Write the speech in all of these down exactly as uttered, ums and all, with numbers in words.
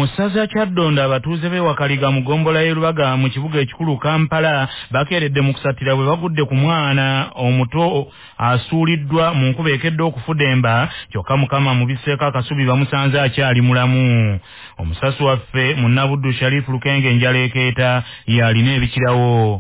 Musaza Kyaddondo abatuuze be Wakaliga mu gombola y'Erubaga mu kibuga ekikulu Kampala bakeeredde mu kusatira bwe bagudde ku mwana omuto asuuliddwa mu nkuba ekedde okufudemba kyokka Mukama mu biseeko akasubi bamusanze akyali mulamu. Omusasi waffe Munnabuddu Sharifu Lukenge Njalekeeta yalina ebikirawo.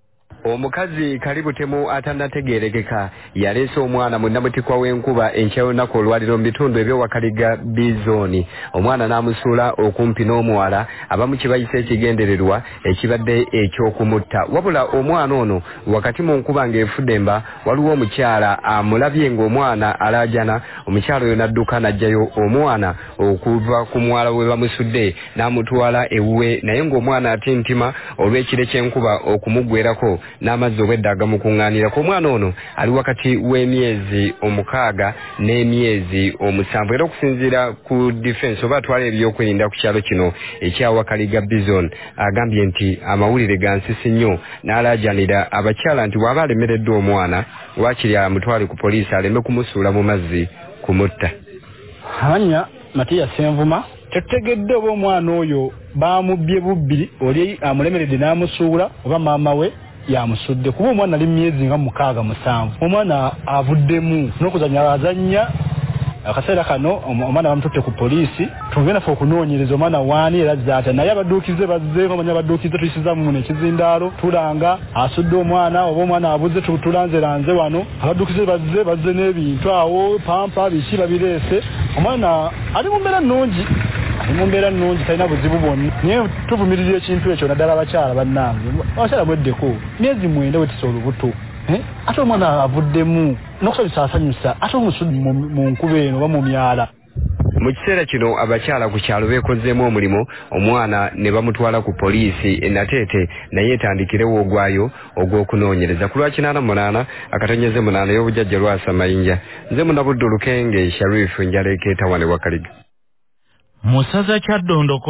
Omukazi Kalibutemu atanategerekeka yaleese omwana mu nnamutikwa w'enkuba enkya y'olunaku olwaliro mu bitundu eby'Owakaliga bizoni. Omwana n'amusuula okumpi n'omuwala abamu kye bayise ekigendererwa ekibadde eky'okumutta. Wabula omwana ono wakati mu nkuba ng'efudemba waliwo omukyala amulabye ng'omwana alaajana. Omukyala oyo n'adduka n'aggyayo omwana okuva ku mwala we bamusudde n'amutwala ewuwe, naye ng'omwana atintima olw'ekire ky'enkuba okumuggwerako n'amazzi obwedda agamukuŋŋaanira. Ku mwana ono ali wakati w'emyezi omukaaga n'emyezi omusanvu, era okusinziira ku defense oba atwala ebyokwerinda ku kyalo kino eky'Awakaliga Bizon agambye nti amawulire ga nsisi nnyo n'alaajanira abakyala nti bw'aba alemereddwa omwana waakiri amutwale ku poliisi aleme kumusuula mu mazzi kumutta. Hanya Matiya Senvuma tetegedde oba omwana oyo bamubbye bubbiri oli amulemeredde n'amusuula oba maama we yamusudde kuba omwana ali myezi nga mukaaga musanvu. Omwana avuddemu n'okuzannya azannya akaseera kano omwana bamututte ku poliisi tugenda fe okunoonyereza omwana waani era zaata naye abadduukize bazzeeko omanya abadduukize tuyisizaamu muno ekizindaalo tulanga asudde omwana oba omwana abuze tulanzeranze wano abadduukize bazze bazze n'ebintu awo pampa biki babireese. Omwana ali mu mbeera nnungi ali mu mbeera nnungi talina buzibu bwonna naye tuvumirira ekintu ekyo naddala abakyala bannange abakyala mweddeko myezi mwenda wetisa olubuto ate omwana avuddemu n'okusabisa asanyusa ate omusudde mu nkuba eno oba mu myala. Mu kiseera kino abakyala ku kyalo beekozeemu omulimu, omwana ne bamutwala ku poliisi e Nateete naye etandikirewo ogwayo ogw'okunoonyereza. Ku lwa kinaana munaana akatonyeze munaana y'obujjajja Lwasa Mayinja. Nze Munnabuddu Lukenge Sharifu Njalekeeta wano Wakaliga. Musaza Kyaddondo